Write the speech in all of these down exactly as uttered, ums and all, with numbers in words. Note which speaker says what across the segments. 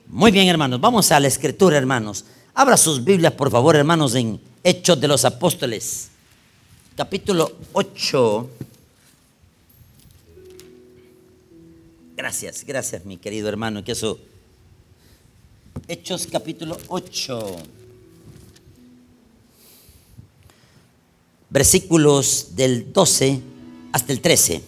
Speaker 1: Muy bien, hermanos, vamos a la escritura, hermanos. Abra sus Biblias, por favor, hermanos, en Hechos de los Apóstoles, capítulo ocho. Gracias, gracias, mi querido hermano, que eso. Hechos capítulo ocho, versículos del doce hasta el trece.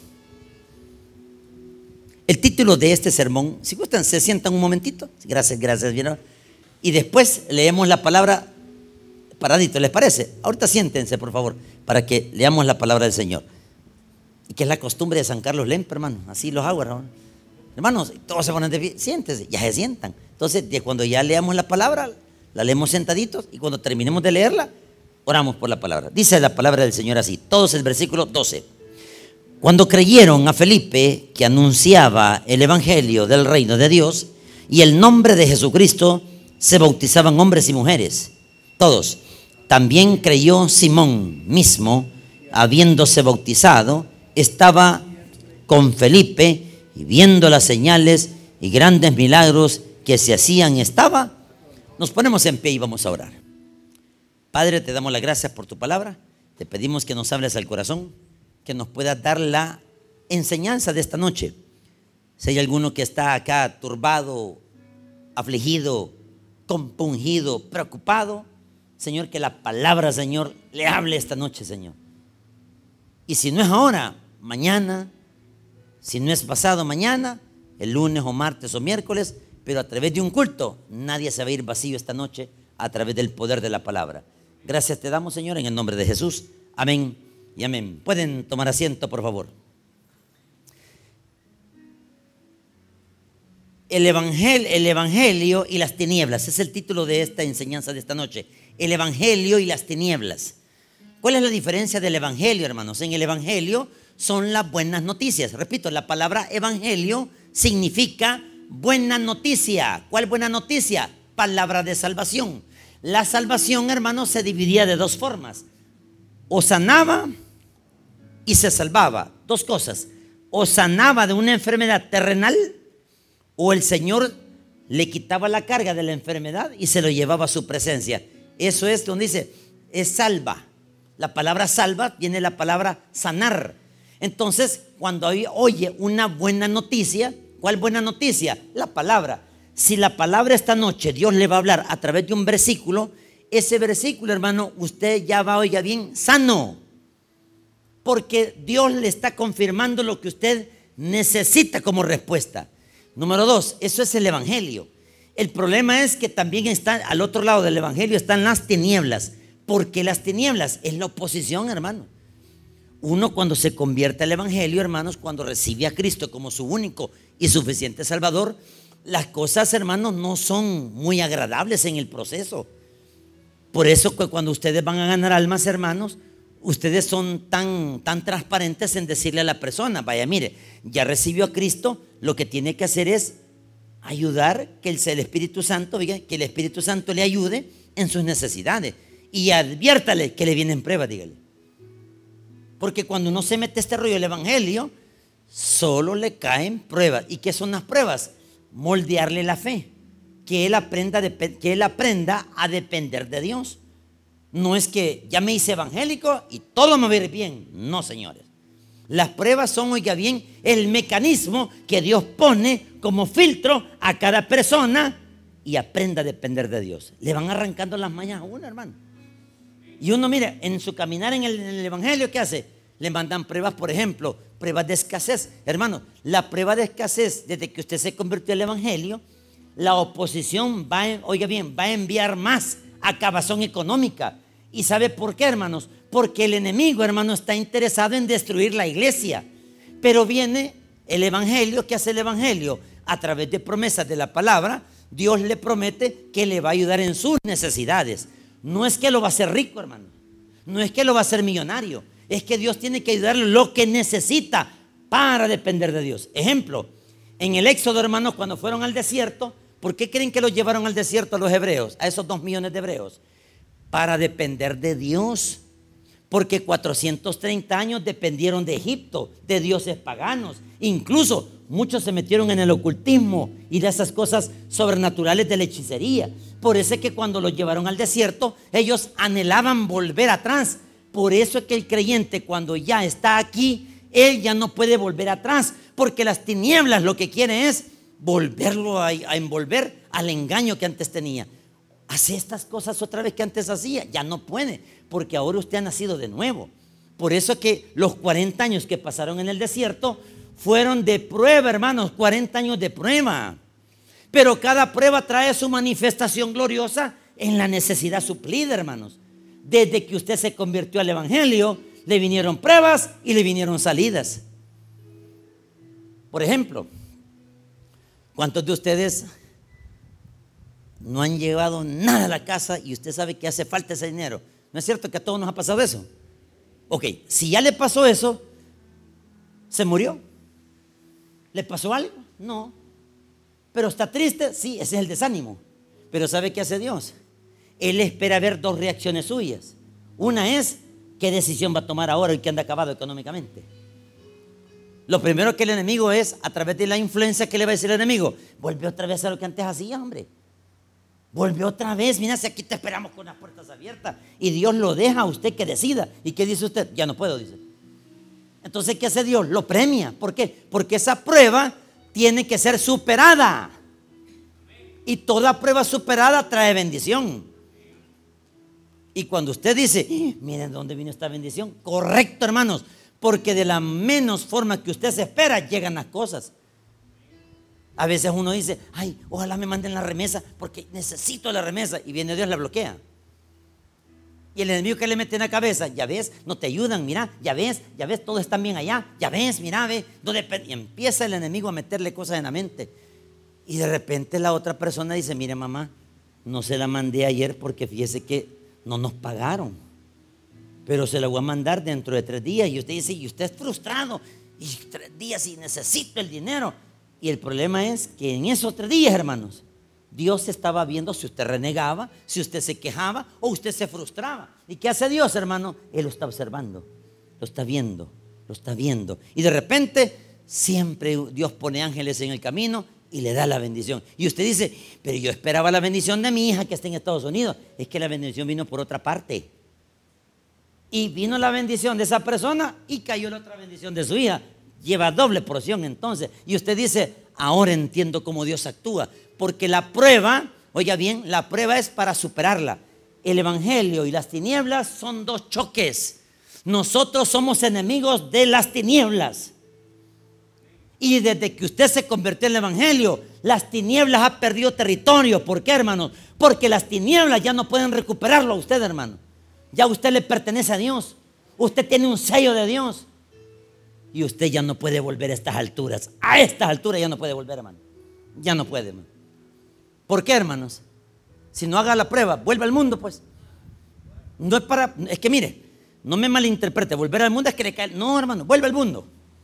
Speaker 1: El título de este sermón, si gustan, se sientan un momentito. Gracias, gracias, bien. Y después leemos la palabra paradito, ¿les parece? Ahorita siéntense, por favor, para que leamos la palabra del Señor. Y que es la costumbre de San Carlos Lempe, hermano. Así los hago, hermano. Hermanos, todos se ponen de pie, siéntense, ya se sientan. Entonces, cuando ya leamos la palabra, la leemos sentaditos, y cuando terminemos de leerla, oramos por la palabra. Dice la palabra del Señor así, todos el versículo doce. Cuando creyeron a Felipe, que anunciaba el evangelio del reino de Dios y el nombre de Jesucristo, se bautizaban hombres y mujeres, todos. También creyó Simón mismo, habiéndose bautizado, estaba con Felipe, y viendo las señales y grandes milagros que se hacían, estaba. Nos ponemos en pie y vamos a orar. Padre, te damos las gracias por tu palabra. Te pedimos que nos hables al corazón, que nos puedas dar la enseñanza de esta noche. Si hay alguno que está acá turbado, afligido, compungido, preocupado, Señor, que la palabra, Señor, le hable esta noche, Señor. Y si no es ahora, mañana. Si no es pasado, mañana, el lunes o martes o miércoles, pero a través de un culto, nadie se va a ir vacío esta noche a través del poder de la palabra. Gracias te damos, Señor, en el nombre de Jesús. Amén y amén. Pueden tomar asiento, por favor. El evangelio, el evangelio y las tinieblas es el título de esta enseñanza de esta noche. El evangelio y las tinieblas. ¿Cuál es la diferencia del evangelio, hermanos? En el evangelio son las buenas noticias. Repito, la palabra evangelio significa buena noticia. ¿Cuál buena noticia? Palabra de salvación. La salvación, hermanos, se dividía de dos formas. O sanaba y se salvaba. Dos cosas. O sanaba de una enfermedad terrenal, o el Señor le quitaba la carga de la enfermedad y se lo llevaba a su presencia. Eso es donde dice, es salva. La palabra salva tiene la palabra sanar. Entonces, cuando oye una buena noticia, ¿cuál buena noticia? La palabra. Si la palabra esta noche Dios le va a hablar a través de un versículo, ese versículo, hermano, usted ya va, oiga bien, sano. Porque Dios le está confirmando lo que usted necesita como respuesta. Número dos, eso es el evangelio. El problema es que también está al otro lado del evangelio están las tinieblas. Porque las tinieblas es la oposición, hermano. Uno cuando se convierte al evangelio, hermanos, cuando recibe a Cristo como su único y suficiente Salvador, las cosas, hermanos, no son muy agradables en el proceso. Por eso que cuando ustedes van a ganar almas, hermanos, ustedes son tan, tan transparentes en decirle a la persona, vaya, mire, ya recibió a Cristo, lo que tiene que hacer es ayudar que el, el Espíritu Santo, que el Espíritu Santo le ayude en sus necesidades. Y adviértale que le vienen pruebas, dígale. Porque cuando uno se mete este rollo del evangelio, solo le caen pruebas. ¿Y qué son las pruebas? Moldearle la fe. Que él aprenda, de, que él aprenda a depender de Dios. No es que ya me hice evangélico y todo me va a ir bien. No, señores. Las pruebas son, oiga bien, el mecanismo que Dios pone como filtro a cada persona y aprenda a depender de Dios. Le van arrancando las mañas a uno, hermano. Y uno, mira, en su caminar en el, en el evangelio, ¿qué hace? Le mandan pruebas, por ejemplo, pruebas de escasez. Hermano, la prueba de escasez, desde que usted se convirtió al evangelio, la oposición va, a, oiga bien, va a enviar más acabazón económica. ¿Y sabe por qué, hermanos? Porque el enemigo, hermano, está interesado en destruir la iglesia. Pero viene el evangelio. ¿Qué hace el evangelio? A través de promesas de la palabra, Dios le promete que le va a ayudar en sus necesidades. No es que lo va a hacer rico, hermano. No es que lo va a hacer millonario. Es que Dios tiene que ayudarle lo que necesita para depender de Dios. Ejemplo, en el Éxodo, hermanos, cuando fueron al desierto, ¿por qué creen que los llevaron al desierto a los hebreos? A esos dos millones de hebreos. Para depender de Dios. Porque cuatrocientos treinta años dependieron de Egipto, de dioses paganos. Incluso muchos se metieron en el ocultismo y de esas cosas sobrenaturales de la hechicería. Por eso es que cuando los llevaron al desierto, ellos anhelaban volver atrás. Por eso es que el creyente, cuando ya está aquí, él ya no puede volver atrás, porque las tinieblas lo que quiere es volverlo a, a envolver al engaño que antes tenía. Hace estas cosas otra vez que antes hacía, ya no puede, porque ahora usted ha nacido de nuevo. Por eso es que los cuarenta años que pasaron en el desierto fueron de prueba, hermanos, cuarenta años de prueba. Pero cada prueba trae su manifestación gloriosa en la necesidad suplida, hermanos. Desde que usted se convirtió al evangelio, le vinieron pruebas y le vinieron salidas. Por ejemplo, ¿cuántos de ustedes no han llevado nada a la casa y usted sabe que hace falta ese dinero? ¿No es cierto que a todos nos ha pasado eso? Ok, si ya le pasó eso, ¿se murió? ¿Le pasó algo? No. ¿Pero está triste? Sí, ese es el desánimo. Pero ¿sabe qué hace Dios? Él espera ver dos reacciones suyas. Una es, ¿qué decisión va a tomar ahora el que anda acabado económicamente? Lo primero que el enemigo es, a través de la influencia que le va a decir el enemigo, vuelve otra vez a lo que antes hacía, hombre. Vuelve otra vez, mira, si aquí te esperamos con las puertas abiertas. Y Dios lo deja a usted que decida. ¿Y qué dice usted? Ya no puedo, dice. Entonces, ¿qué hace Dios? Lo premia. ¿Por qué? Porque esa prueba tiene que ser superada. Y toda prueba superada trae bendición. Y cuando usted dice, miren dónde vino esta bendición, correcto, hermanos, porque de la menos forma que usted se espera llegan las cosas. A veces uno dice, ay, ojalá me manden la remesa porque necesito la remesa, y viene Dios y la bloquea. Y el enemigo que le mete en la cabeza, ya ves, no te ayudan, mira, ya ves, ya ves, todos están bien allá, ya ves, mira, ve, no depende. Y empieza el enemigo a meterle cosas en la mente. Y de repente la otra persona dice, mire mamá, no se la mandé ayer porque fíjese que no nos pagaron, pero se la voy a mandar dentro de tres días. Y usted dice, y usted es frustrado, y tres días y necesito el dinero. Y el problema es que en esos tres días, hermanos, Dios estaba viendo si usted renegaba, si usted se quejaba o usted se frustraba. ¿Y qué hace Dios, hermano? Él lo está observando, lo está viendo, lo está viendo. Y de repente siempre Dios pone ángeles en el camino y le da la bendición. Y usted dice, pero yo esperaba la bendición de mi hija que está en Estados Unidos. Es que la bendición vino por otra parte. Y vino la bendición de esa persona y cayó la otra bendición de su hija. Lleva doble porción entonces. Y usted dice, ahora entiendo cómo Dios actúa. Porque la prueba, oiga bien, la prueba es para superarla. El evangelio y las tinieblas son dos choques. Nosotros somos enemigos de las tinieblas. Y desde que usted se convirtió en el evangelio, las tinieblas han perdido territorio. ¿Por qué, hermano? Porque las tinieblas ya no pueden recuperarlo a usted, hermano. Ya usted le pertenece a Dios. Usted tiene un sello de Dios. Y usted ya no puede volver a estas alturas. A estas alturas ya no puede volver, hermano. Ya no puede, hermano. ¿Por qué, hermanos? Si no haga la prueba, vuelve al mundo, pues. No es para, es que mire, no me malinterprete. Volver al mundo es que le cae. No, hermano, vuelve al mundo.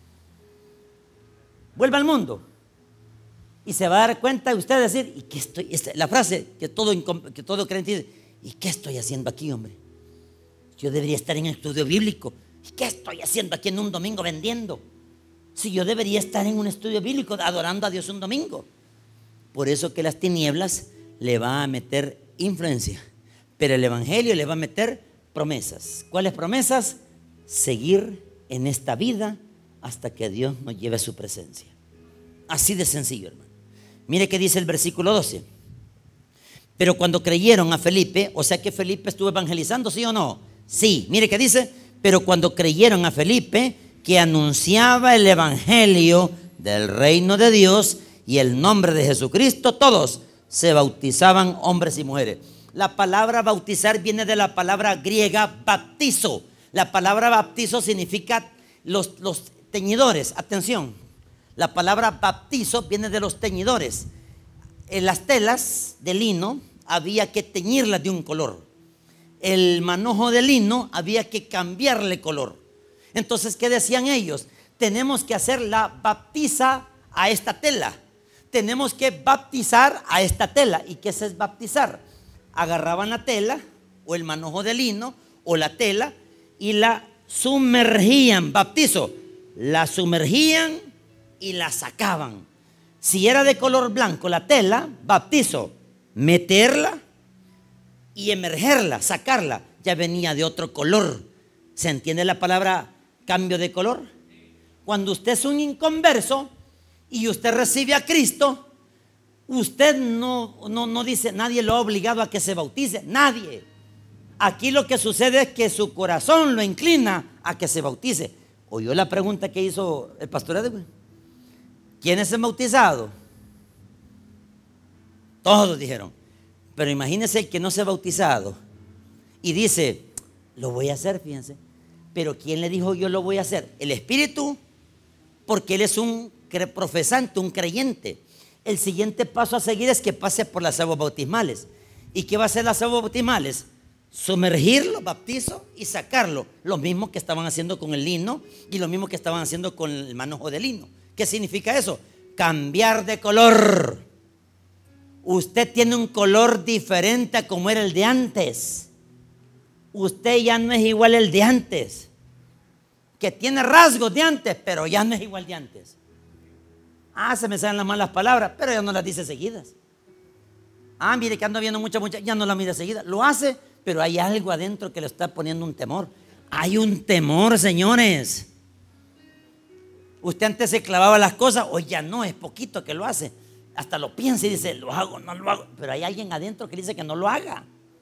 Speaker 1: Vuelve al mundo. Y se va a dar cuenta usted de decir, ¿y qué estoy? La frase que todo, que todo creyente dice, ¿y qué estoy haciendo aquí, hombre? Yo debería estar en el estudio bíblico. ¿Y qué estoy haciendo aquí en un domingo vendiendo? Si yo debería estar en un estudio bíblico adorando a Dios un domingo. Por eso que las tinieblas le va a meter influencia, pero el evangelio le va a meter promesas. ¿Cuáles promesas? Seguir en esta vida hasta que Dios nos lleve a su presencia. Así de sencillo, hermano. Mire qué dice el versículo doce. Pero cuando creyeron a Felipe, o sea que Felipe estuvo evangelizando, ¿sí o no? Sí, mire qué dice. Pero cuando creyeron a Felipe, que anunciaba el evangelio del reino de Dios y el nombre de Jesucristo, todos se bautizaban, hombres y mujeres. La palabra bautizar viene de la palabra griega baptizo. La palabra baptizo significa los, los teñidores. Atención, la palabra baptizo viene de los teñidores. En las telas de lino había que teñirlas de un color. El manojo de lino había que cambiarle color. Entonces, ¿qué decían ellos? Tenemos que hacer la baptiza a esta tela. Tenemos que baptizar a esta tela. ¿Y qué es baptizar? Agarraban la tela o el manojo de lino o la tela y la sumergían. Bautizo, la sumergían y la sacaban. Si era de color blanco la tela, bautizo, meterla y emergerla, sacarla, ya venía de otro color. ¿Se entiende la palabra cambio de color? Cuando usted es un inconverso y usted recibe a Cristo, usted no, no, no dice, nadie lo ha obligado a que se bautice, nadie. Aquí lo que sucede es que su corazón lo inclina a que se bautice. ¿Oyó la pregunta que hizo el pastor Edwin? ¿Quiénes se han bautizado? Todos dijeron. Pero imagínese el que no se ha bautizado y dice, lo voy a hacer, fíjense. Pero ¿quién le dijo yo lo voy a hacer? El Espíritu, porque él es un profesante, un creyente. El siguiente paso a seguir es que pase por las aguas bautismales. ¿Y qué va a hacer las aguas bautismales? Sumergirlo, bautizo y sacarlo. Lo mismo que estaban haciendo con el lino y lo mismo que estaban haciendo con el manojo de lino. ¿Qué significa eso? Cambiar de color. Usted tiene un color diferente a como era el de antes. Usted ya no es igual el de antes. Que tiene rasgos de antes, pero ya no es igual de antes. Ah, se me salen las malas palabras, pero ya no las dice seguidas. Ah, mire que ando viendo mucha, mucha, ya no la mira seguida. Lo hace, pero hay algo adentro que le está poniendo un temor. Hay un temor, señores. Usted antes se clavaba las cosas, hoy ya no, es poquito que lo hace. Hasta lo piensa y dice, lo hago, no lo hago. Pero hay alguien adentro que dice que no lo haga.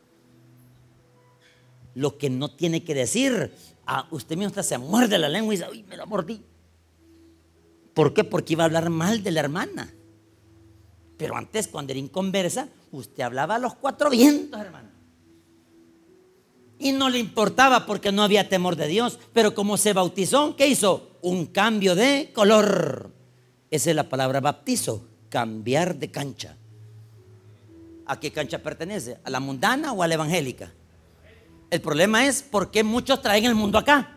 Speaker 1: Lo que no tiene que decir, ah, usted mismo hasta se muerde la lengua y dice, uy, me la mordí. ¿Por qué? Porque iba a hablar mal de la hermana. Pero antes, cuando era inconversa, usted hablaba a los cuatro vientos, hermano. Y no le importaba porque no había temor de Dios. Pero como se bautizó, ¿qué hizo? Un cambio de color. Esa es la palabra bautizo, cambiar de cancha. ¿A qué cancha pertenece? ¿A la mundana o a la evangélica? El problema es por qué muchos traen el mundo acá.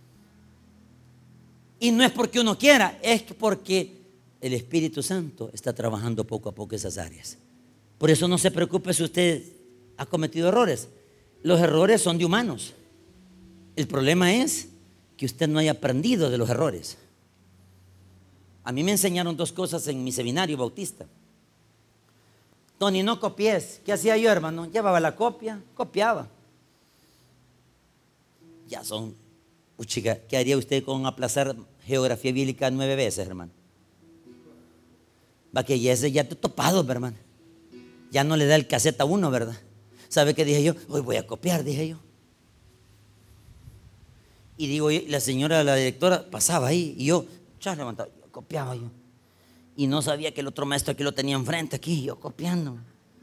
Speaker 1: Y no es porque uno quiera, es porque el Espíritu Santo está trabajando poco a poco esas áreas. Por eso no se preocupe si usted ha cometido errores. Los errores son de humanos. El problema es que usted no haya aprendido de los errores. A mí me enseñaron dos cosas en mi seminario bautista. Tony, no copies. ¿Qué hacía yo, hermano? Llevaba la copia, copiaba. Ya son, chica, ¿qué haría usted con aplazar geografía bíblica nueve veces, hermano? Va que ya ese ya te topado, hermano. Ya no le da el cassette a uno, ¿verdad? ¿Sabe qué dije yo? Hoy voy a copiar, dije yo. Y digo, la señora, la directora, pasaba ahí y yo, ya levantaba, yo copiaba yo. Y no sabía que el otro maestro aquí lo tenía enfrente, aquí, yo copiando.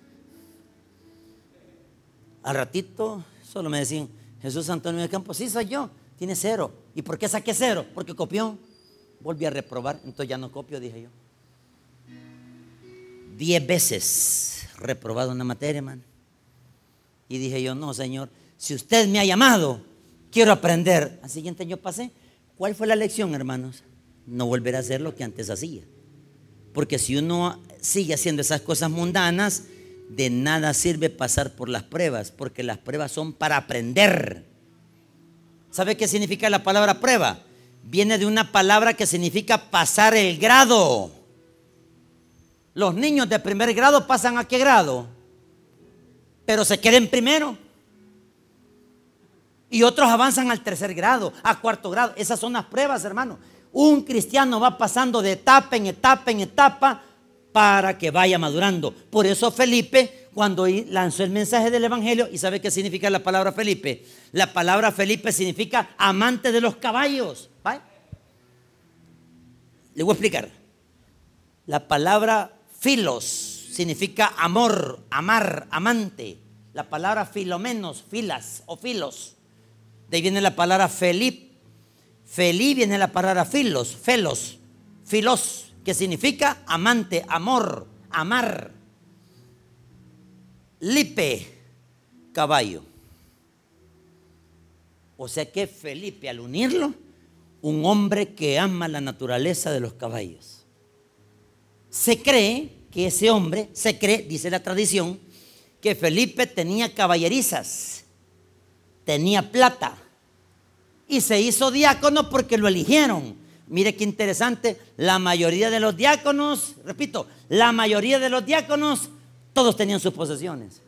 Speaker 1: Al ratito, solo me decían, Jesús Antonio de Campos, sí soy yo, tiene cero. ¿Y por qué saqué cero? Porque copió. Volví a reprobar, entonces ya no copio, dije yo. Diez veces reprobado una materia, hermano. Y dije yo, no, Señor, si usted me ha llamado, quiero aprender. Al siguiente año pasé. ¿Cuál fue la lección, hermanos? No volver a hacer lo que antes hacía. Porque si uno sigue haciendo esas cosas mundanas, de nada sirve pasar por las pruebas, porque las pruebas son para aprender. ¿Sabe qué significa la palabra prueba? Viene de una palabra que significa pasar el grado. Los niños de primer grado pasan ¿a qué grado? Pero se quedan primero. Y otros avanzan al tercer grado, a cuarto grado. Esas son las pruebas, hermano. Un cristiano va pasando de etapa en etapa en etapa para que vaya madurando. Por eso Felipe, cuando lanzó el mensaje del evangelio, ¿y sabe qué significa la palabra Felipe? La palabra Felipe significa amante de los caballos. ¿Vale? Le voy a explicar. La palabra filos significa amor, amar, amante. La palabra filomenos, filas o filos. De ahí viene la palabra Felip. Felí viene la palabra filos, felos, filos, que significa amante, amor, amar. Lipe, caballo. O sea que Felipe, al unirlo, un hombre que ama la naturaleza de los caballos. Se cree que ese hombre, se cree, dice la tradición, que Felipe tenía caballerizas, tenía plata, y se hizo diácono porque lo eligieron. Mire qué interesante, la mayoría de los diáconos, repito, la mayoría de los diáconos, todos tenían sus posesiones.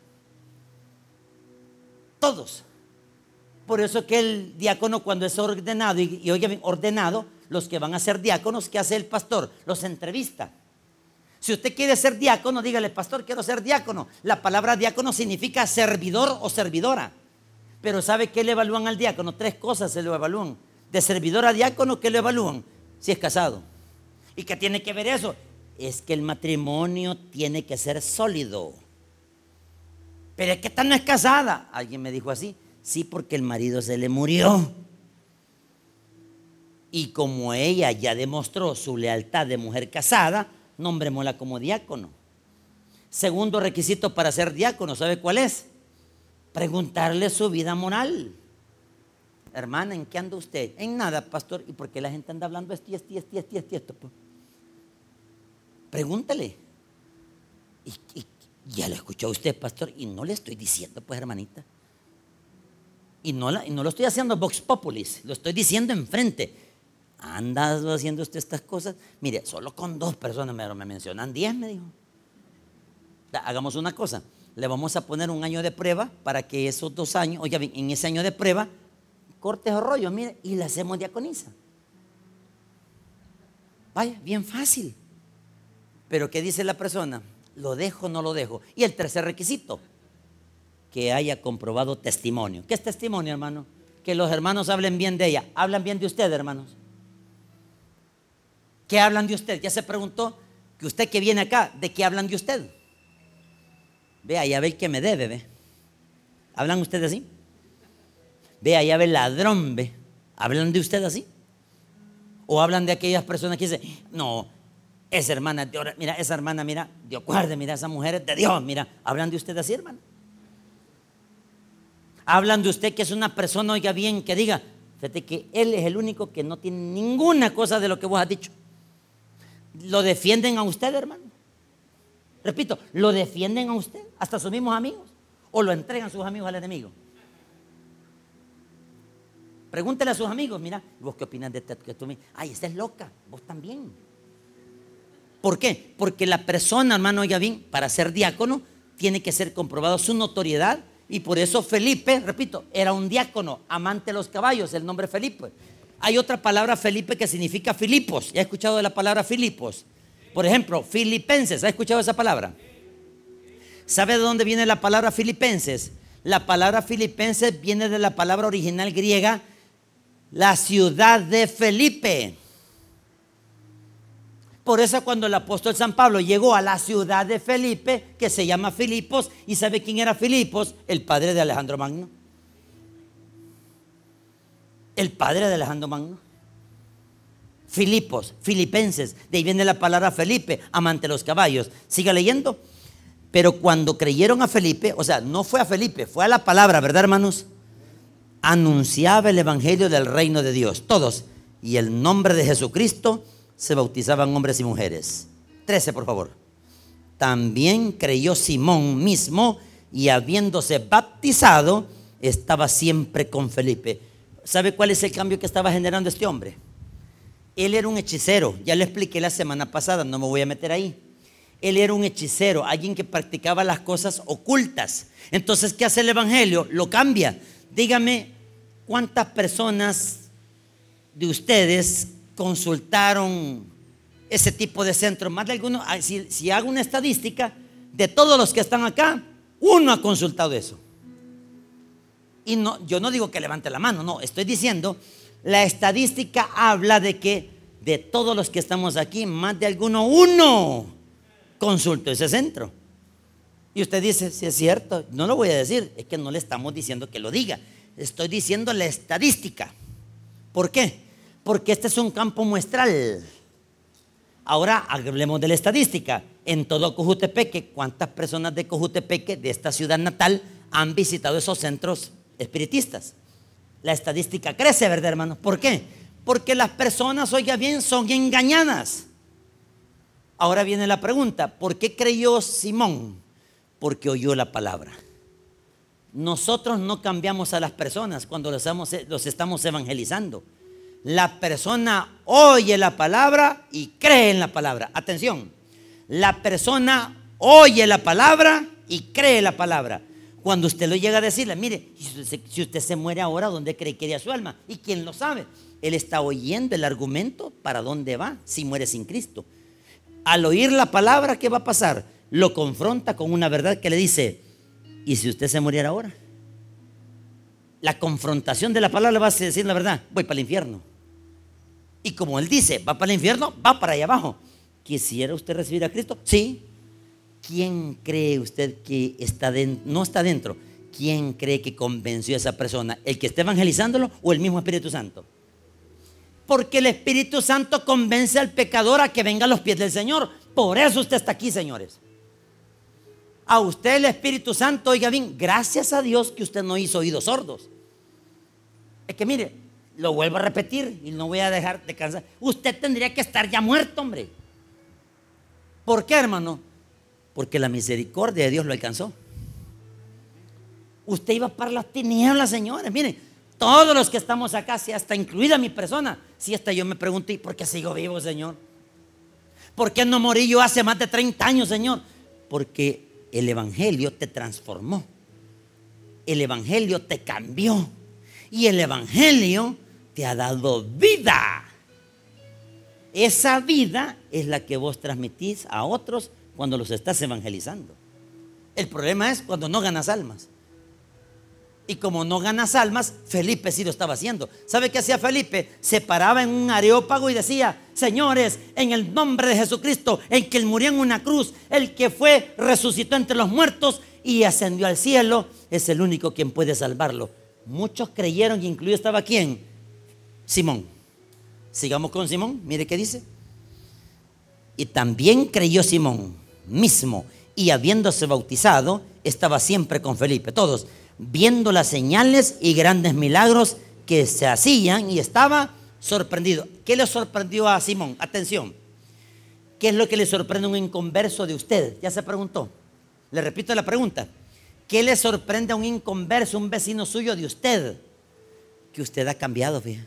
Speaker 1: Todos. Por eso que el diácono, cuando es ordenado, y, y oiga bien, ordenado, los que van a ser diáconos, ¿qué hace el pastor? Los entrevista. Si usted quiere ser diácono, dígale: pastor, quiero ser diácono. La palabra diácono significa servidor o servidora. Pero ¿sabe qué le evalúan al diácono? Tres cosas se lo evalúan. De servidor a diácono, ¿qué le evalúan? Si es casado. ¿Y qué tiene que ver eso? Es que el matrimonio tiene que ser sólido. Pero es que esta no es casada. Alguien me dijo así: sí, porque el marido se le murió. Y como ella ya demostró su lealtad de mujer casada, nombrémosla como diácono. Segundo requisito para ser diácono, ¿sabe cuál es? Preguntarle su vida moral. Hermana, ¿en qué anda usted? En nada, pastor. ¿Y por qué la gente anda hablando esto y esto y esto y esto y esto, y esto? Pregúntale. Y, y ya lo escuchó usted, pastor, y no le estoy diciendo, pues, hermanita. Y no, la, y no lo estoy haciendo vox populis, lo estoy diciendo enfrente. ¿Andas haciendo usted estas cosas? Mire, solo con dos personas me, me mencionan diez, me dijo. Hagamos una cosa, le vamos a poner un año de prueba para que esos dos años, oiga, en ese año de prueba, cortes o rollos, mire, y le hacemos diaconisa. Vaya, bien fácil. Pero ¿qué dice la persona? ¿Lo dejo o no lo dejo? Y el tercer requisito, que haya comprobado testimonio. ¿Qué es testimonio, hermano? Que los hermanos hablen bien de ella. ¿Hablan bien de usted, hermanos? ¿Qué hablan de usted? Ya se preguntó, que usted que viene acá, ¿de qué hablan de usted? Vea, ya ve el que me debe, ve. ¿Hablan ustedes así? Vea, ya ve el ladrón, ve. ¿Hablan de usted así? ¿O hablan de aquellas personas que dicen, no, esa hermana, mira, esa hermana, mira, Dios guarde, mira, esa mujer es de Dios, mira? ¿Hablan de usted así, hermano? Hablan de usted que es una persona, oiga bien, que diga, fíjate que él es el único que no tiene ninguna cosa de lo que vos has dicho. ¿Lo defienden a usted, hermano? Repito, ¿lo defienden a usted? ¿Hasta sus mismos amigos? ¿O lo entregan sus amigos al enemigo? Pregúntele a sus amigos, mira, ¿vos qué opinas de esto? Que tú me... Ay, esta es loca, vos también. ¿Por qué? Porque la persona, hermano, oiga bien, para ser diácono, tiene que ser comprobado su notoriedad. Y por eso Felipe, repito, era un diácono, amante de los caballos, el nombre Felipe. Hay otra palabra Felipe que significa Filipos. ¿Ya ha escuchado de la palabra Filipos? Por ejemplo, Filipenses, ¿ha escuchado esa palabra? ¿Sabe de dónde viene la palabra Filipenses? La palabra Filipenses viene de la palabra original griega, la ciudad de Felipe. Por eso cuando el apóstol San Pablo llegó a la ciudad de Felipe, que se llama Filipos, ¿y sabe quién era Filipos? El padre de Alejandro Magno. El padre de Alejandro Magno. Filipos, Filipenses, de ahí viene la palabra Felipe, amante de los caballos. Siga leyendo. Pero cuando creyeron a Felipe, o sea, no fue a Felipe, fue a la palabra, ¿verdad, hermanos? Anunciaba el evangelio del reino de Dios, todos, y el nombre de Jesucristo se bautizaban hombres y mujeres. trece, por favor. También creyó Simón mismo, y habiéndose bautizado, estaba siempre con Felipe. ¿Sabe cuál es el cambio que estaba generando este hombre? Él era un hechicero, ya lo expliqué la semana pasada, no me voy a meter ahí. Él era un hechicero, alguien que practicaba las cosas ocultas. Entonces, ¿qué hace el evangelio? Lo cambia. Dígame, ¿cuántas personas de ustedes consultaron ese tipo de centro? Más de algunos. Si, si hago una estadística, de todos los que están acá, uno ha consultado eso. Y no, yo no digo que levante la mano, no, estoy diciendo, la estadística habla de que de todos los que estamos aquí, más de alguno, uno consultó ese centro. Y usted dice, si es cierto, no lo voy a decir, es que no le estamos diciendo que lo diga, estoy diciendo la estadística. ¿Por qué? Porque este es un campo muestral. Ahora hablemos de la estadística. En todo Cojutepeque, ¿cuántas personas de Cojutepeque, de esta ciudad natal, han visitado esos centros espiritistas? La estadística crece, ¿verdad, hermanos? ¿Por qué? Porque las personas, oiga bien, son engañadas. Ahora viene la pregunta, ¿por qué creyó Simón? Porque oyó la palabra. nosotros no cambiamos a las personas cuando los estamos, los estamos evangelizando. La persona oye la palabra y cree en la palabra. Atención, la persona oye la palabra y cree la palabra. Cuando usted lo llega a decirle, mire, si usted se muere ahora, ¿dónde cree que iría su alma? ¿Y quién lo sabe? Él está oyendo el argumento para dónde va si muere sin Cristo. Al oír la palabra, ¿qué va a pasar? Lo confronta con una verdad que le dice, ¿y si usted se muriera ahora? La confrontación de la palabra le va a decir la verdad, voy para el infierno. Y como él dice, va para el infierno, va para allá abajo. ¿Quisiera usted recibir a Cristo? Sí. ¿Quién cree usted que está dentro? No está dentro. ¿Quién cree que convenció a esa persona? ¿El que está evangelizándolo o el mismo Espíritu Santo? Porque el Espíritu Santo convence al pecador a que venga a los pies del Señor. Por eso usted está aquí, señores. A usted el Espíritu Santo, oiga bien, gracias a Dios que usted no hizo oídos sordos. Es que mire, lo vuelvo a repetir y no voy a dejar de cansar. Usted tendría que estar ya muerto, hombre. ¿Por qué, hermano? Porque la misericordia de Dios lo alcanzó. Usted iba para las tinieblas, señores. Miren, todos los que estamos acá, si hasta incluida mi persona, si hasta yo me pregunto, ¿y por qué sigo vivo, Señor? ¿Por qué no morí yo hace más de treinta años, Señor? Porque el Evangelio te transformó. El Evangelio te cambió. Y el Evangelio te ha dado vida. Esa vida es la que vos transmitís a otros cuando los estás evangelizando. El problema es cuando no ganas almas. Y como no ganas almas, Felipe sí lo estaba haciendo. ¿Sabe qué hacía Felipe? Se paraba en un areópago y decía, señores, en el nombre de Jesucristo, el que murió en una cruz, el que fue, resucitó entre los muertos y ascendió al cielo, es el único quien puede salvarlo. Muchos creyeron, y incluido estaba ¿quién? Simón. Sigamos con Simón, mire qué dice. Y también creyó Simón mismo, y habiéndose bautizado, estaba siempre con Felipe. Todos, viendo las señales y grandes milagros que se hacían, y estaba sorprendido. ¿Qué le sorprendió a Simón? Atención. ¿Qué es lo que le sorprende a un inconverso de usted? Ya se preguntó. Le repito la pregunta. ¿Qué le sorprende a un inconverso, un vecino suyo de usted? Que usted ha cambiado, fíjate.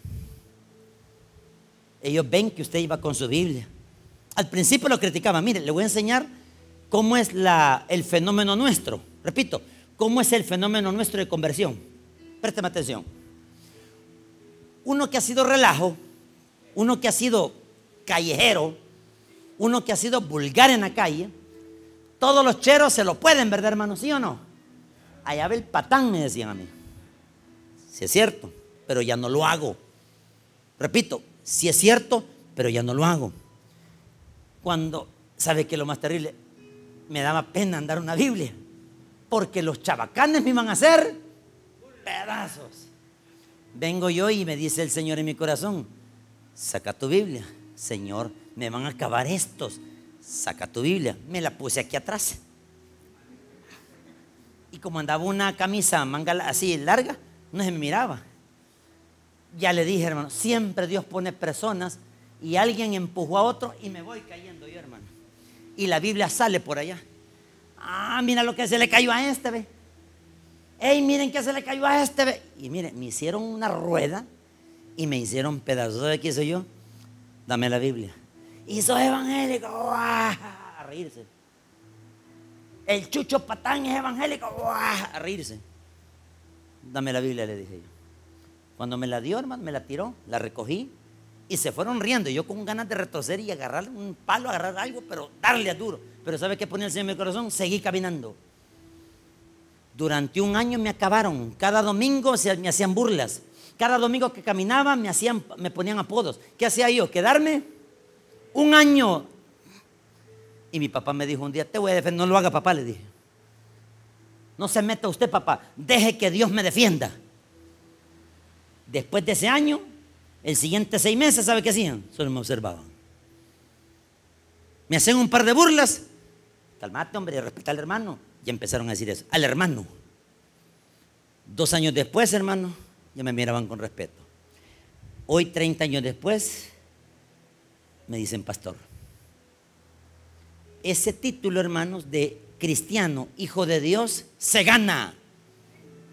Speaker 1: Ellos ven que usted iba con su Biblia. Al principio lo criticaban. Mire, le voy a enseñar cómo es la, el fenómeno nuestro. Repito, cómo es el fenómeno nuestro de conversión. Présteme atención. Uno que ha sido relajo, uno que ha sido callejero, uno que ha sido vulgar en la calle, todos los cheros se lo pueden, ¿verdad, hermano? ¿Sí o no? Allá ve el patán, me decían a mí. Sí es cierto, pero ya no lo hago. Repito, sí es cierto, pero ya no lo hago. Cuando, ¿sabe qué es lo más terrible? Me daba pena andar una Biblia, porque los chabacanes me iban a hacer pedazos. Vengo yo y me dice el Señor en mi corazón, saca tu Biblia. Señor, me van a acabar estos. Saca tu Biblia. Me la puse aquí atrás. Y como andaba una camisa manga así larga, no se me miraba. Ya le dije, hermano, siempre Dios pone personas y alguien empujó a otro y me voy cayendo yo, hermano. Y la Biblia sale por allá. Ah, mira lo que se le cayó a este, ve. Ey, miren que se le cayó a este, ve. Y miren, me hicieron una rueda y me hicieron pedazos. ¿Sabe qué hice yo? Dame la Biblia. Y soy evangélico. ¡Uah! A reírse. El Chucho Patán es evangélico. ¡Uah! A reírse. Dame la Biblia, le dije yo. Cuando me la dio, hermano, me la tiró, la recogí y se fueron riendo. Yo con ganas de retroceder y agarrar un palo, agarrar algo, pero darle a duro. Pero ¿sabe qué ponía el Señor en mi corazón? Seguí caminando. Durante un año me acabaron. Cada domingo se, me hacían burlas. Cada domingo que caminaba me, hacían, me ponían apodos. ¿Qué hacía yo? ¿Quedarme? Un año. Y mi papá me dijo un día, te voy a defender. No lo haga, papá, le dije. No se meta usted, papá. Deje que Dios me defienda. Después de ese año, el siguiente seis meses, ¿sabe qué hacían? Solo me observaban. Me hacían un par de burlas. Calmate, hombre, respeta al hermano. Y empezaron a decir eso, al hermano. Dos años después, hermano, ya me miraban con respeto. Hoy, treinta años después, me dicen pastor. Ese título, hermanos, de cristiano, hijo de Dios, se gana.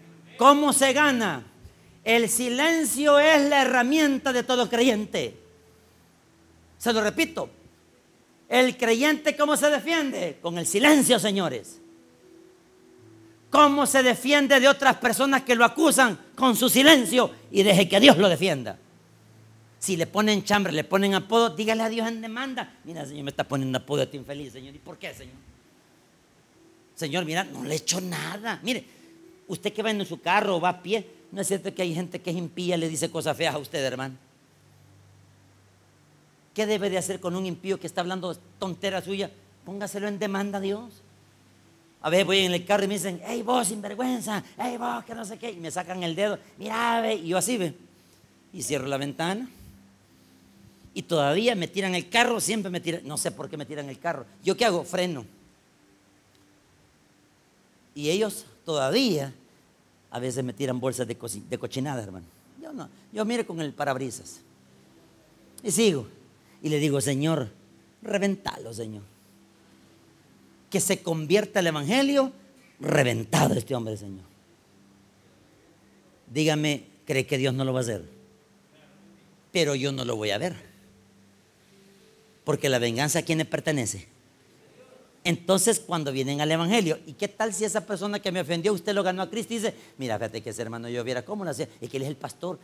Speaker 1: ¿cómo se gana? El silencio es la herramienta de todo creyente. Se lo repito. El creyente, ¿cómo se defiende? Con el silencio, señores. ¿Cómo se defiende de otras personas que lo acusan? Con su silencio, y deje que Dios lo defienda. Si le ponen chambre, le ponen apodo, dígale a Dios en demanda. Mira, Señor, me está poniendo apodo a este infeliz, Señor. ¿Y por qué, Señor? Señor, mira, no le he hecho nada. Mire, usted que va en su carro o va a pie, ¿no es cierto que hay gente que es impía y le dice cosas feas a usted, hermano? ¿Qué debe de hacer con un impío que está hablando tontera suya? Póngaselo en demanda a Dios. A veces voy en el carro y me dicen, hey vos sinvergüenza, hey vos que no sé qué, y me sacan el dedo, mira, ve, y yo así ve, y cierro la ventana. Y todavía me tiran el carro, siempre me tiran, no sé por qué me tiran el carro. ¿Yo qué hago? Freno. Y ellos todavía a veces me tiran bolsas de, co de cochinada, hermano. Yo no, yo mire con el parabrisas. Y sigo. Y le digo, Señor, reventalo, Señor. Que se convierta el evangelio, reventado este hombre, Señor. Dígame, ¿cree que Dios no lo va a hacer? Pero yo no lo voy a ver. Porque la venganza, ¿a quién le pertenece? Entonces, cuando vienen al evangelio, ¿y qué tal si esa persona que me ofendió, usted lo ganó a Cristo y dice, mira, fíjate que ese hermano yo viera cómo lo hacía, es que él es el pastor.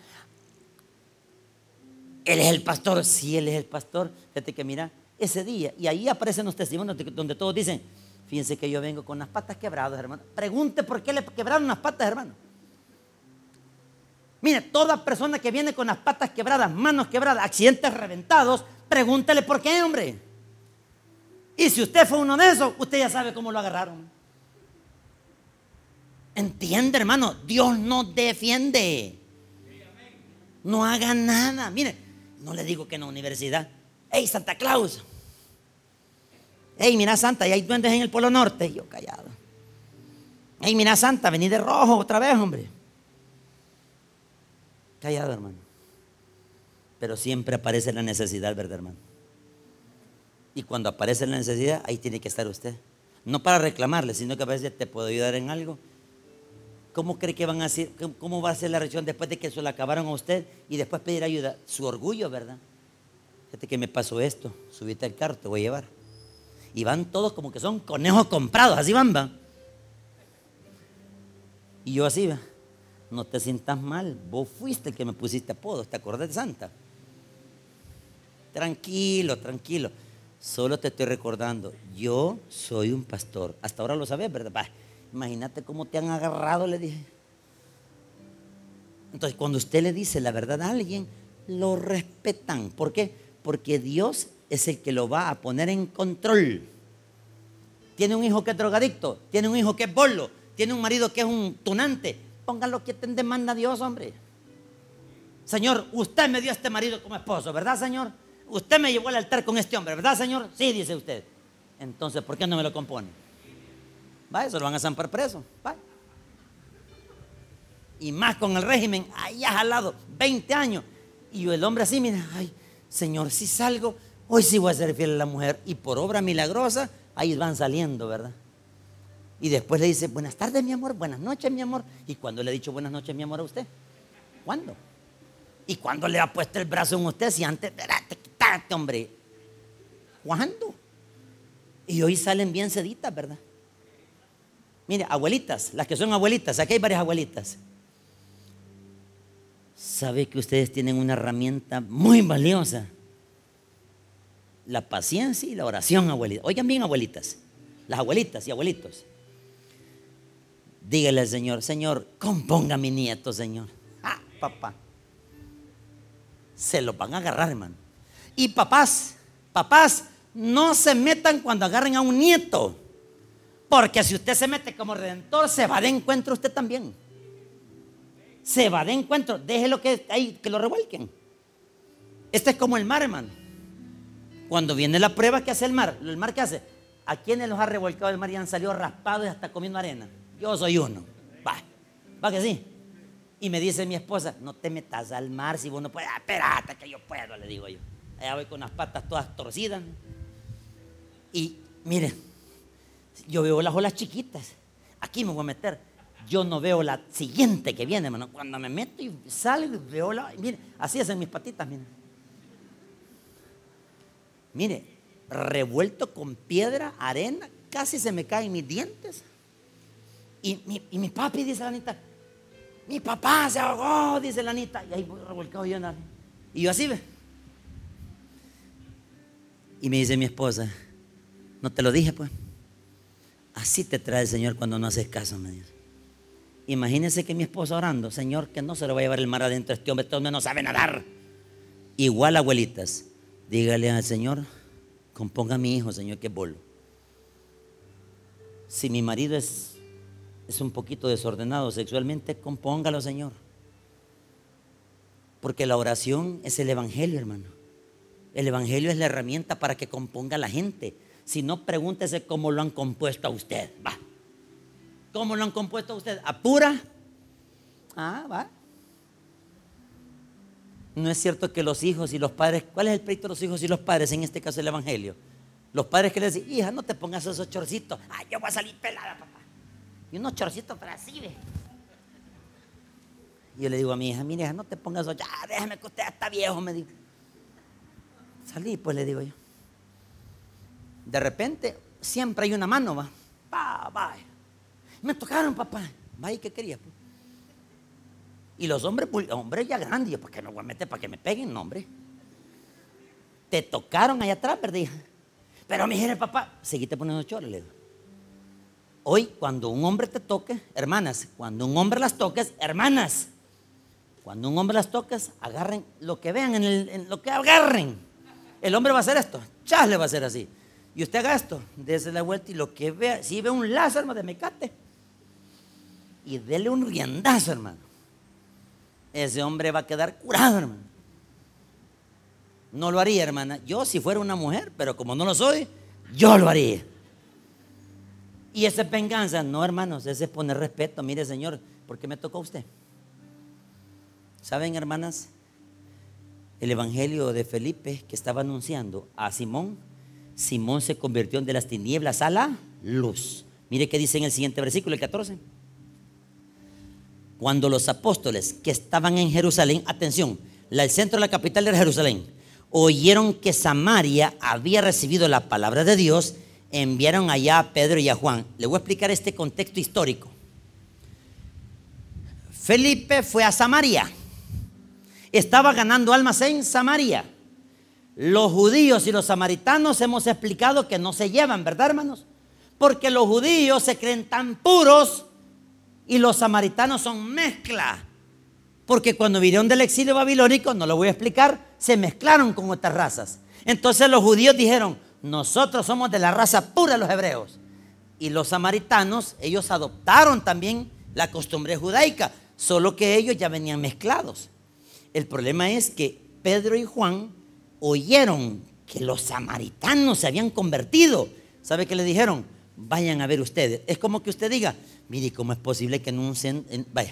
Speaker 1: Él es el pastor, sí, él es el pastor. Fíjate que mira, ese día, y ahí aparecen los testimonios donde todos dicen, fíjense que yo vengo con las patas quebradas, hermano. Pregunte por qué le quebraron las patas, hermano. Mire, toda persona que viene con las patas quebradas, manos quebradas, accidentes reventados, pregúntele por qué, hombre. Y si usted fue uno de esos, usted ya sabe cómo lo agarraron. Entiende, hermano, Dios no defiende. No haga nada. Mire, no le digo que en la universidad, hey, Santa Claus, hey, mira Santa, y hay duendes en el Polo Norte. Y yo callado. Hey, mira Santa, vení de rojo otra vez, hombre. Callado, hermano. Pero siempre aparece la necesidad, ¿verdad, hermano? Y cuando aparece la necesidad, ahí tiene que estar usted. No para reclamarle, sino que a veces te puedo ayudar en algo. ¿Cómo cree que van a hacer? ¿Cómo va a ser la reacción después de que se lo acabaron a usted y después pedir ayuda? Su orgullo, ¿verdad? Fíjate que me pasó esto. Subiste al carro, te voy a llevar. Y van todos como que son conejos comprados, así van, va. Y yo así, va. No te sientas mal, vos fuiste el que me pusiste apodo, ¿te acordás de Santa? Tranquilo, tranquilo. Solo te estoy recordando, yo soy un pastor. Hasta ahora lo sabes, ¿verdad? Bah, imagínate cómo te han agarrado, le dije. Entonces, cuando usted le dice la verdad a alguien, lo respetan. ¿Por qué? Porque Dios es el que lo va a poner en control. Tiene un hijo que es drogadicto, tiene un hijo que es bolo, tiene un marido que es un tunante. Póngalo que te en demanda a Dios, hombre. Señor, usted me dio a este marido como esposo, ¿verdad, Señor? Usted me llevó al altar con este hombre, ¿verdad, Señor? Sí, dice usted. Entonces, ¿por qué no me lo compone? Va, eso lo van a zampar preso. Va. Y más con el régimen, ahí ha jalado veinte años. Y yo, el hombre así, mira, ay, Señor, si salgo, hoy sí voy a ser fiel a la mujer. Y por obra milagrosa, ahí van saliendo, ¿verdad? Y después le dice, buenas tardes, mi amor, buenas noches, mi amor. ¿Y cuándo le he dicho buenas noches, mi amor, a usted? ¿Cuándo? ¿Y cuándo le ha puesto el brazo en usted? Si antes, espérate, quítate, hombre. ¿Cuándo? Y hoy salen bien seditas, ¿verdad? Mire, abuelitas, las que son abuelitas, aquí hay varias abuelitas. ¿Sabe que ustedes tienen una herramienta muy valiosa? La paciencia y la oración, abuelitas. Oigan bien, abuelitas, las abuelitas y abuelitos. Dígale al Señor, Señor, componga a mi nieto, Señor. Ah, papá. Se lo van a agarrar, hermano. Y papás, papás, no se metan cuando agarren a un nieto. Porque si usted se mete como redentor, se va de encuentro usted también. Se va de encuentro. Déjelo que, ahí, que lo revuelquen. Este es como el mar, hermano. Cuando viene la prueba, ¿qué hace el mar? ¿El mar qué hace? ¿A quiénes los ha revolcado el mar y han salido raspados y hasta comiendo arena? Yo soy uno. Va, va que sí. Y me dice mi esposa, no te metas al mar si vos no puedes. Ah, espérate que yo puedo, le digo yo. Allá voy con las patas todas torcidas. Y miren, yo veo las olas chiquitas. Aquí me voy a meter. Yo no veo la siguiente que viene, hermano. Cuando me meto y salgo, veo la... Mire, así hacen mis patitas, mire. Mire, revuelto con piedra, arena, casi se me caen mis dientes. Y mi, y mi papi, dice la Anita, mi papá se ahogó, dice la Anita. Y ahí voy revolcado yo. Y yo así, ve. Y me dice mi esposa, no te lo dije, pues. Así te trae el Señor cuando no haces caso, me dice. Imagínense que mi esposa orando, Señor, que no se lo va a llevar el mar adentro este hombre, este hombre no sabe nadar. Igual, abuelitas, dígale al Señor, componga a mi hijo, Señor, que es bolo. Si mi marido es, es un poquito desordenado sexualmente, compóngalo, Señor. Porque la oración es el evangelio, hermano. El evangelio es la herramienta para que componga a la gente. Si no, pregúntese cómo lo han compuesto a usted. Va. ¿Cómo lo han compuesto a usted? ¿A pura? Ah, va. No es cierto que los hijos y los padres, ¿cuál es el pleito de los hijos y los padres? En este caso el evangelio. Los padres que le dicen, hija, no te pongas esos chorcitos. Ah, yo voy a salir pelada, papá. Y unos chorcitos para así, ve. Y yo le digo a mi hija, mire, hija, no te pongas esos, ya, déjame que usted está viejo, me dijo. Salí, pues le digo yo. De repente, siempre hay una mano, va. Va, va. Me tocaron, papá. Vaya, ¿qué quería? Pues? Y los hombres, hombres ya grandes, yo, ¿para qué no voy a meter? ¿Para que me peguen? No, hombre. Te tocaron allá atrás, ¿verdad? Pero mi hija, papá, seguiste poniendo chores, le digo. Hoy, cuando un hombre te toque, hermanas, cuando un hombre las toques, hermanas, cuando un hombre las toques, agarren lo que vean, en, el, en lo que agarren. El hombre va a hacer esto, chas le va a hacer así. Y usted haga esto, dése la vuelta y lo que vea, si ve un lazo, hermano, de mecate, y dele un riendazo, hermano. Ese hombre va a quedar curado, hermano. No lo haría, hermana. Yo si fuera una mujer, pero como no lo soy, yo lo haría. Y esa es venganza. No, hermanos, ese es poner respeto. Mire, Señor, ¿por qué me tocó a usted? ¿Saben, hermanas? El evangelio de Felipe que estaba anunciando a Simón, Simón se convirtió de las tinieblas a la luz. Mire qué dice en el siguiente versículo, el catorce. Cuando los apóstoles que estaban en Jerusalén, atención, el centro de la capital era Jerusalén, oyeron que Samaria había recibido la palabra de Dios, enviaron allá a Pedro y a Juan. Le voy a explicar este contexto histórico. Felipe fue a Samaria, estaba ganando almas en Samaria. Los judíos y los samaritanos hemos explicado que no se llevan, ¿verdad, hermanos? Porque los judíos se creen tan puros y los samaritanos son mezcla. Porque cuando vinieron del exilio babilónico, no lo voy a explicar, se mezclaron con otras razas. Entonces los judíos dijeron, nosotros somos de la raza pura de los hebreos. Y los samaritanos, ellos adoptaron también la costumbre judaica, solo que ellos ya venían mezclados. El problema es que Pedro y Juan oyeron que los samaritanos se habían convertido. ¿Sabe qué le dijeron? Vayan a ver ustedes. Es como que usted diga, mire, ¿cómo es posible que en un centro, vaya,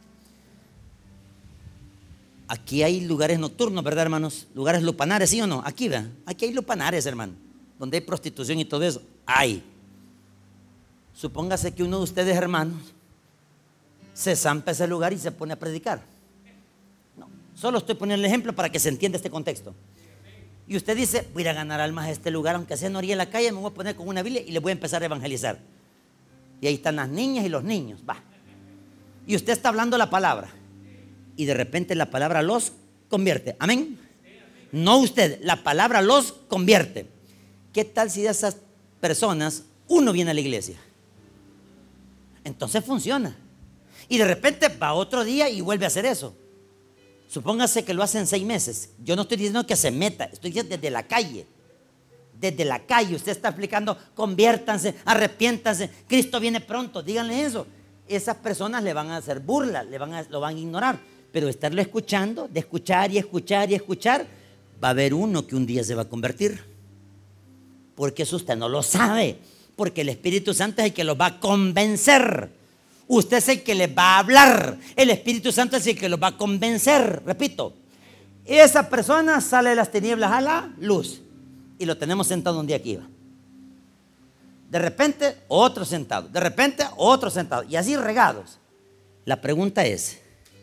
Speaker 1: aquí hay lugares nocturnos, ¿verdad, hermanos? Lugares lupanares, ¿sí o no? Aquí, vean, aquí hay lupanares, hermano, donde hay prostitución y todo eso. Hay. Supóngase que uno de ustedes, hermanos, se zampa ese lugar y se pone a predicar. No, solo estoy poniendo el ejemplo para que se entienda este contexto. Y usted dice, voy a ir a ganar almas a este lugar, aunque sea en orilla de la calle, me voy a poner con una Biblia y le voy a empezar a evangelizar. Y ahí están las niñas y los niños, va. Y usted está hablando la palabra. Y de repente la palabra los convierte. Amén. No usted, la palabra los convierte. ¿Qué tal si de esas personas uno viene a la iglesia? Entonces funciona. Y de repente va otro día y vuelve a hacer eso. Supóngase que lo hace en seis meses. Yo no estoy diciendo que se meta, estoy diciendo desde la calle. Desde la calle usted está explicando, conviértanse, arrepiéntanse, Cristo viene pronto, díganle eso. Esas personas le van a hacer burla, le van a, lo van a ignorar. Pero estarlo escuchando, de escuchar y escuchar y escuchar, va a haber uno que un día se va a convertir. Porque eso usted no lo sabe. Porque el Espíritu Santo es el que los va a convencer. Usted es el que les va a hablar. El Espíritu Santo es el que los va a convencer. Repito, esa persona sale de las tinieblas a la luz. Y lo tenemos sentado un día aquí. de repente otro sentado, de repente otro sentado, y así regados. La pregunta es,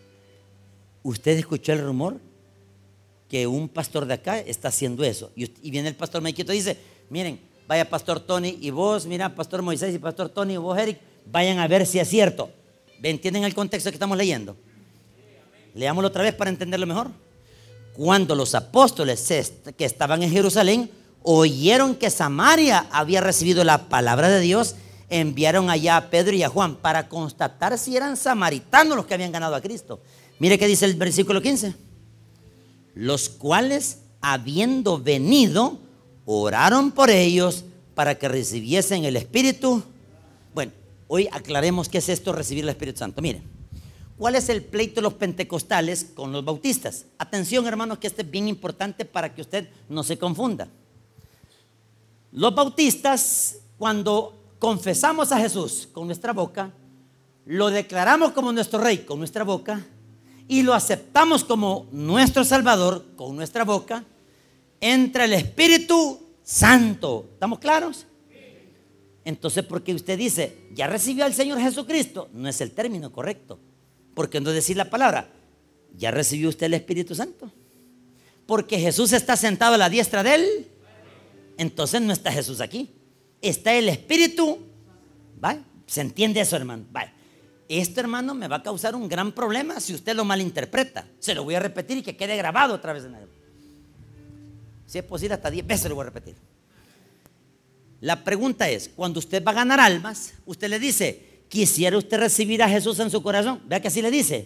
Speaker 1: ¿usted escuchó el rumor que un pastor de acá está haciendo eso? Y, y viene el pastor Maiquito y dice, miren, vaya pastor Tony y vos, mira pastor Moisés y pastor Tony y vos Eric, vayan a ver si es cierto. ¿Entienden el contexto que estamos leyendo? Leámoslo otra vez para entenderlo mejor. Cuando los apóstoles que estaban en Jerusalén oyeron que Samaria había recibido la palabra de Dios, enviaron allá a Pedro y a Juan para constatar si eran samaritanos los que habían ganado a Cristo. Mire qué dice el versículo quince. Los cuales, habiendo venido, oraron por ellos para que recibiesen el Espíritu. Bueno, hoy aclaremos qué es esto, recibir el Espíritu Santo. Miren, ¿cuál es el pleito de los pentecostales con los bautistas? Atención, hermanos, que este es bien importante para que usted no se confunda. Los bautistas, cuando confesamos a Jesús con nuestra boca, lo declaramos como nuestro Rey con nuestra boca y lo aceptamos como nuestro Salvador con nuestra boca, entra el Espíritu Santo. ¿Estamos claros? Entonces, ¿por qué usted dice, ya recibió al Señor Jesucristo? No es el término correcto. ¿Por qué no decir la palabra, ya recibió usted el Espíritu Santo? Porque Jesús está sentado a la diestra de él. Entonces no está Jesús aquí, está el Espíritu. ¿Vale? ¿Se entiende eso, hermano? Vale. Esto, hermano, me va a causar un gran problema si usted lo malinterpreta. Se lo voy a repetir y que quede grabado otra vez en él. Si es posible, hasta diez veces lo voy a repetir. La pregunta es, cuando usted va a ganar almas, usted le dice, ¿quisiera usted recibir a Jesús en su corazón? Vea que así le dice.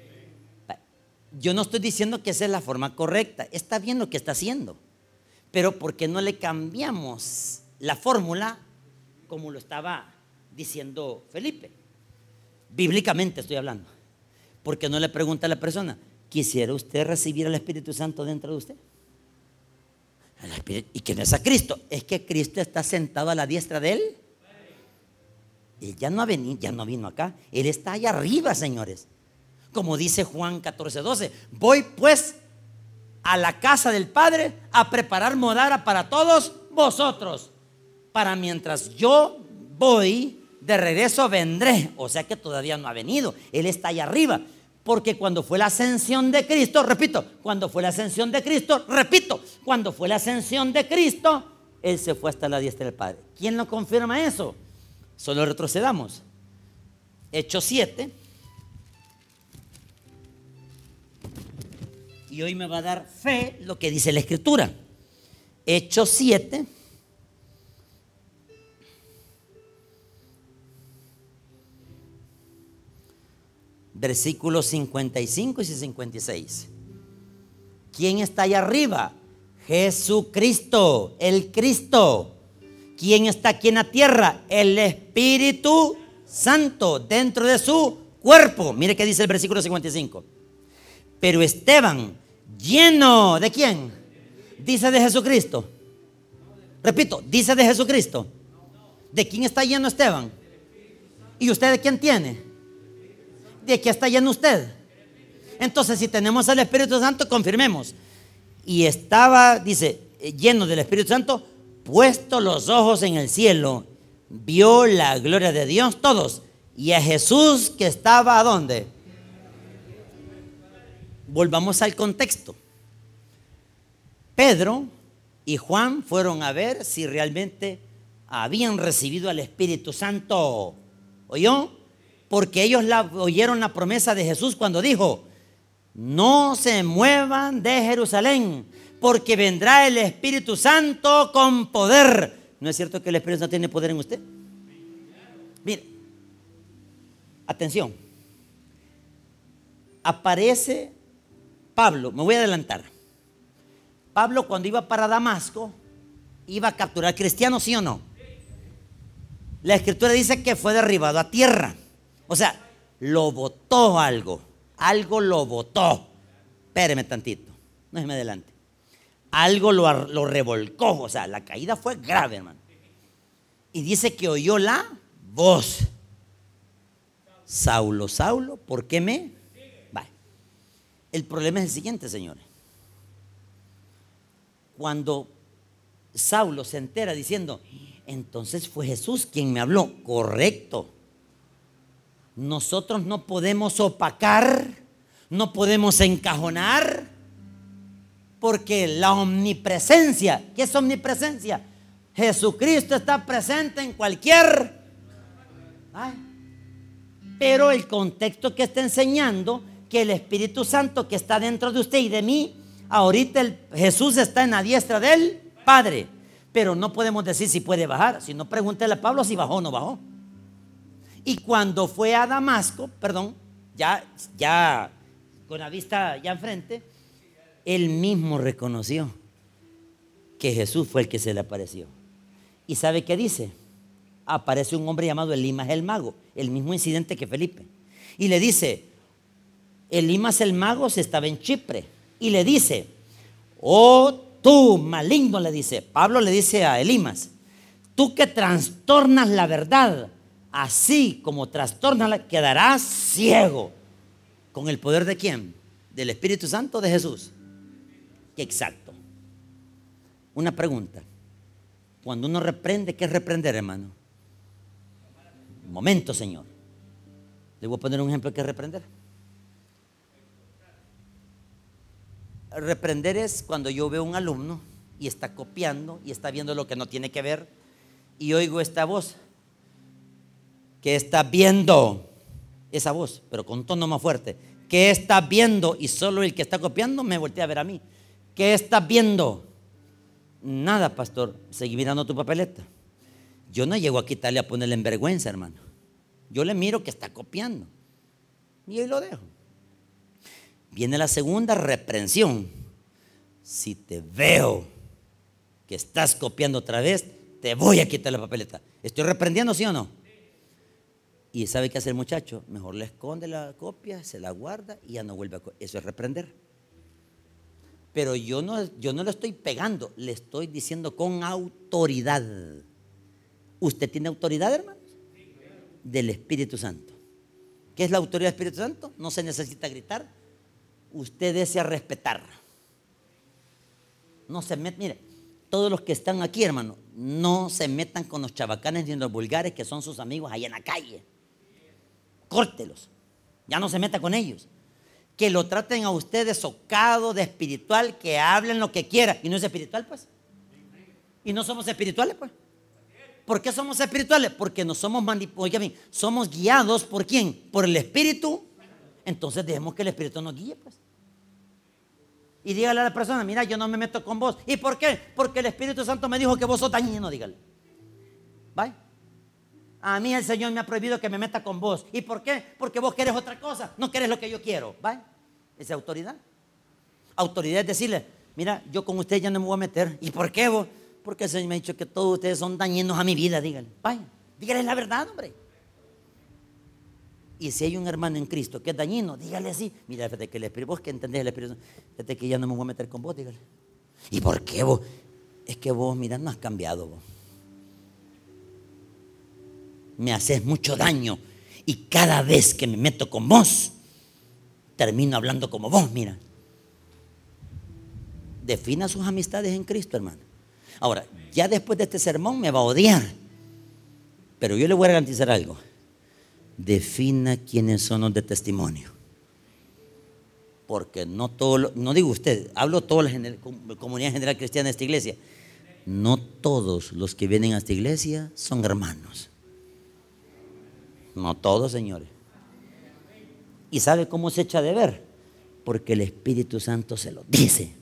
Speaker 1: Yo no estoy diciendo que esa es la forma correcta. Está bien lo que está haciendo. Pero ¿por qué no le cambiamos la fórmula como lo estaba diciendo Felipe? Bíblicamente estoy hablando. ¿Por qué no le pregunta a la persona, ¿quisiera usted recibir al Espíritu Santo dentro de usted? ¿Y quién es a Cristo? Es que Cristo está sentado a la diestra de él. Él ya no ha venido, ya no vino acá. Él está allá arriba, señores. Como dice Juan catorce doce, voy pues a la casa del Padre a preparar morada para todos vosotros. Para mientras yo voy, de regreso vendré. O sea que todavía no ha venido. Él está allá arriba. Porque cuando fue la ascensión de Cristo, repito, cuando fue la ascensión de Cristo, repito, cuando fue la ascensión de Cristo, Él se fue hasta la diestra del Padre. ¿Quién lo confirma eso? Solo retrocedamos. Hechos siete. Y hoy me va a dar fe lo que dice la Escritura. Hechos siete. Versículos cincuenta y cinco y cincuenta y seis. ¿Quién está allá arriba? Jesucristo, el Cristo. ¿Quién está aquí en la tierra? El Espíritu Santo dentro de su cuerpo. Mire qué dice el versículo cincuenta y cinco. Pero Esteban, lleno ¿de quién? Dice de Jesucristo. Repito, dice de Jesucristo. ¿De quién está lleno Esteban? ¿Y usted de quién tiene? ¿De qué está lleno usted? Entonces, si tenemos al Espíritu Santo, confirmemos. Y estaba, dice, lleno del Espíritu Santo, puesto los ojos en el cielo, vio la gloria de Dios, todos, y a Jesús que estaba ¿a dónde? Volvamos al contexto. Pedro y Juan fueron a ver si realmente habían recibido al Espíritu Santo. ¿Oyó? Porque ellos la, oyeron la promesa de Jesús cuando dijo, no se muevan de Jerusalén, porque vendrá el Espíritu Santo con poder. ¿No es cierto que el Espíritu Santo tiene poder en usted? Mire, atención. Aparece Pablo, me voy a adelantar. Pablo, cuando iba para Damasco, iba a capturar cristianos, ¿sí o no? La Escritura dice que fue derribado a tierra. O sea, lo botó algo. Algo lo botó. Espéreme tantito. No se me adelante. Algo lo, lo revolcó. O sea, la caída fue grave, hermano. Y dice que oyó la voz. Saulo, Saulo, ¿por qué me? Vale. El problema es el siguiente, señores. Cuando Saulo se entera diciendo, Entonces fue Jesús quien me habló. Correcto. Nosotros no podemos opacar, no podemos encajonar, porque la omnipresencia, ¿qué es omnipresencia? Jesucristo está presente en cualquier... Ay, pero el contexto que está enseñando, que el Espíritu Santo que está dentro de usted y de mí, ahorita el, Jesús está en la diestra del Padre. Pero no podemos decir si puede bajar. Si no, pregúntele a Pablo si bajó o no bajó. Y cuando fue a Damasco, perdón, ya, ya con la vista ya enfrente, él mismo reconoció que Jesús fue el que se le apareció. ¿Y sabe qué dice? Aparece un hombre llamado Elimas el mago, el mismo incidente que Felipe. Y le dice, Elimas el mago se estaba en Chipre. Y le dice, oh tú maligno, le dice, Pablo le dice a Elimas, tú que trastornas la verdad, así como trastornas la, quedarás ciego. ¿Con el poder de quién? ¿Del Espíritu Santo o de Jesús? Exacto. Una pregunta. Cuando uno reprende, ¿qué es reprender, hermano? Un momento, Señor. Le voy a poner un ejemplo de qué es reprender. Reprender es cuando yo veo a un alumno y está copiando y está viendo lo que no tiene que ver y oigo esta voz que está viendo, esa voz, pero con tono más fuerte, que está viendo, y solo el que está copiando me voltea a ver a mí. ¿Qué está viendo? Nada, pastor, seguí mirando tu papeleta. Yo no llego a quitarle a ponerle en vergüenza, hermano. Yo le miro que está copiando y ahí lo dejo. Viene la segunda reprensión. Si te veo que estás copiando otra vez, te voy a quitar la papeleta. ¿Estoy reprendiendo, sí o no? ¿Y sabe qué hace el muchacho? Mejor le esconde la copia, se la guarda y ya no vuelve a copiar. Eso es reprender. Pero yo no, yo no le estoy pegando, le estoy diciendo con autoridad. ¿Usted tiene autoridad, hermanos? Del Espíritu Santo. ¿Qué es la autoridad del Espíritu Santo? No se necesita gritar. Usted desea respetar. No se mete, mire, todos los que están aquí, hermano, no se metan con los chabacanes ni los vulgares que son sus amigos allá en la calle. Córtelos. Ya no se meta con ellos. Que lo traten a usted de socado, de espiritual, que hablen lo que quiera. Y no es espiritual, pues. Y no somos espirituales, pues. ¿Por qué somos espirituales? Porque no somos manipulados. Oiga, somos guiados por quién? Por el Espíritu. Entonces dejemos que el Espíritu nos guíe, pues. Y dígale a la persona, mira, yo no me meto con vos. ¿Y por qué? Porque el Espíritu Santo me dijo que vos sos dañino, dígale. ¿Vale? A mí el Señor me ha prohibido que me meta con vos. ¿Y por qué? Porque vos querés otra cosa, no querés lo que yo quiero. ¿Vale? Esa es autoridad. Autoridad es decirle, mira, yo con usted ya no me voy a meter. ¿Y por qué vos? Porque el Señor me ha dicho que todos ustedes son dañinos a mi vida, dígale. Vaya, dígale la verdad, hombre. Y si hay un hermano en Cristo que es dañino, dígale así. Mira, fíjate que el Espíritu, vos que entendés el Espíritu, fíjate que ya no me voy a meter con vos, dígale. ¿Y por qué vos? Es que vos, mira, no has cambiado vos. Me haces mucho daño y cada vez que me meto con vos, termino hablando como vos, mira. Defina sus amistades en Cristo, hermano. Ahora, ya después de este sermón me va a odiar, pero yo le voy a garantizar algo. Defina quiénes son los de testimonio. Porque no todo, no digo usted, hablo toda la general, comunidad general cristiana de esta iglesia. No todos los que vienen a esta iglesia son hermanos. No todos, señores. ¿Y sabe cómo se echa de ver? Porque el Espíritu Santo se lo dice.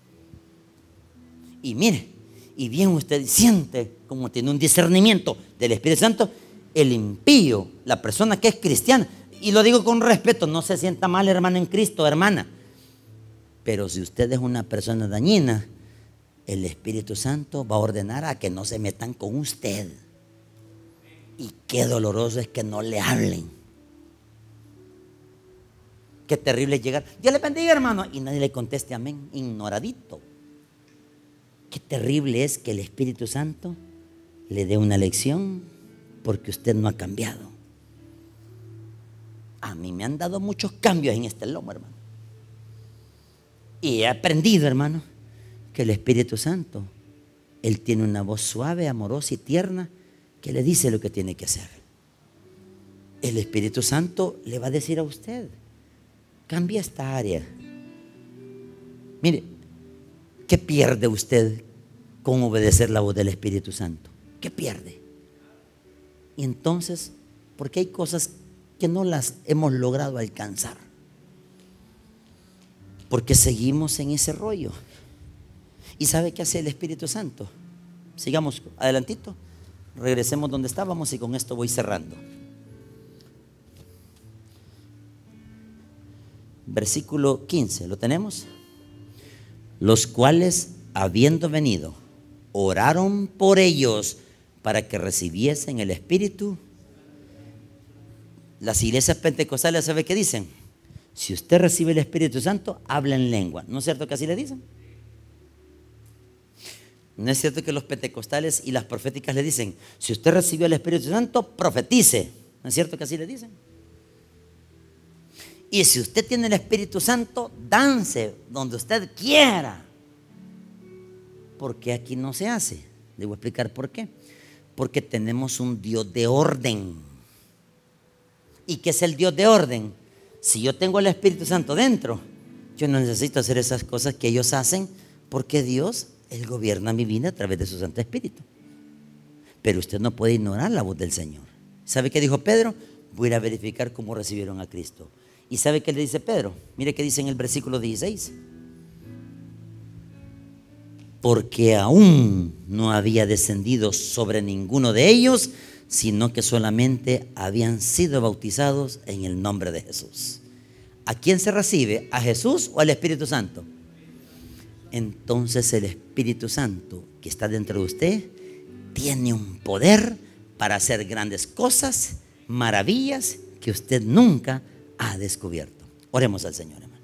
Speaker 1: Y mire, y bien usted siente como tiene un discernimiento del Espíritu Santo. El impío, la persona que es cristiana, y lo digo con respeto, no se sienta mal, hermano en Cristo, hermana, pero si usted es una persona dañina, el Espíritu Santo va a ordenar a que no se metan con usted. Y qué doloroso es que no le hablen. Qué terrible es llegar, Dios le bendiga, hermano, y nadie le conteste amén, ignoradito. Qué terrible es que el Espíritu Santo le dé una lección porque usted no ha cambiado. A mí me han dado muchos cambios en este lomo, hermano. Y he aprendido, hermano, que el Espíritu Santo Él tiene una voz suave, amorosa y tierna que le dice lo que tiene que hacer. El Espíritu Santo le va a decir a usted: cambia esta área. Mire, ¿qué pierde usted con obedecer la voz del Espíritu Santo? ¿Qué pierde? Y entonces, porque hay cosas que no las hemos logrado alcanzar, porque seguimos en ese rollo. ¿Y sabe qué hace el Espíritu Santo? Sigamos adelantito, regresemos donde estábamos y con esto voy cerrando. Versículo quince, ¿lo tenemos? Los cuales, habiendo venido, oraron por ellos para que recibiesen el Espíritu. Las iglesias pentecostales, ¿sabe qué dicen? Si usted recibe el Espíritu Santo, habla en lengua. ¿No es cierto que así le dicen? ¿No es cierto que los pentecostales y las proféticas le dicen: si usted recibió el Espíritu Santo, profetice? ¿No es cierto que así le dicen? Y si usted tiene el Espíritu Santo, dance donde usted quiera. ¿Por qué aquí no se hace? Le voy a explicar por qué. Porque tenemos un Dios de orden. ¿Y qué es el Dios de orden? Si yo tengo el Espíritu Santo dentro, yo no necesito hacer esas cosas que ellos hacen, porque Dios, Él gobierna mi vida a través de su Santo Espíritu. Pero usted no puede ignorar la voz del Señor. ¿Sabe qué dijo Pedro? Voy a ir a verificar cómo recibieron a Cristo. ¿Y sabe qué le dice Pedro? Mire qué dice en el versículo dieciséis. Porque aún no había descendido sobre ninguno de ellos, sino que solamente habían sido bautizados en el nombre de Jesús. ¿A quién se recibe? ¿A Jesús o al Espíritu Santo? Entonces el Espíritu Santo que está dentro de usted tiene un poder para hacer grandes cosas, maravillas que usted nunca ha descubierto. Oremos al Señor.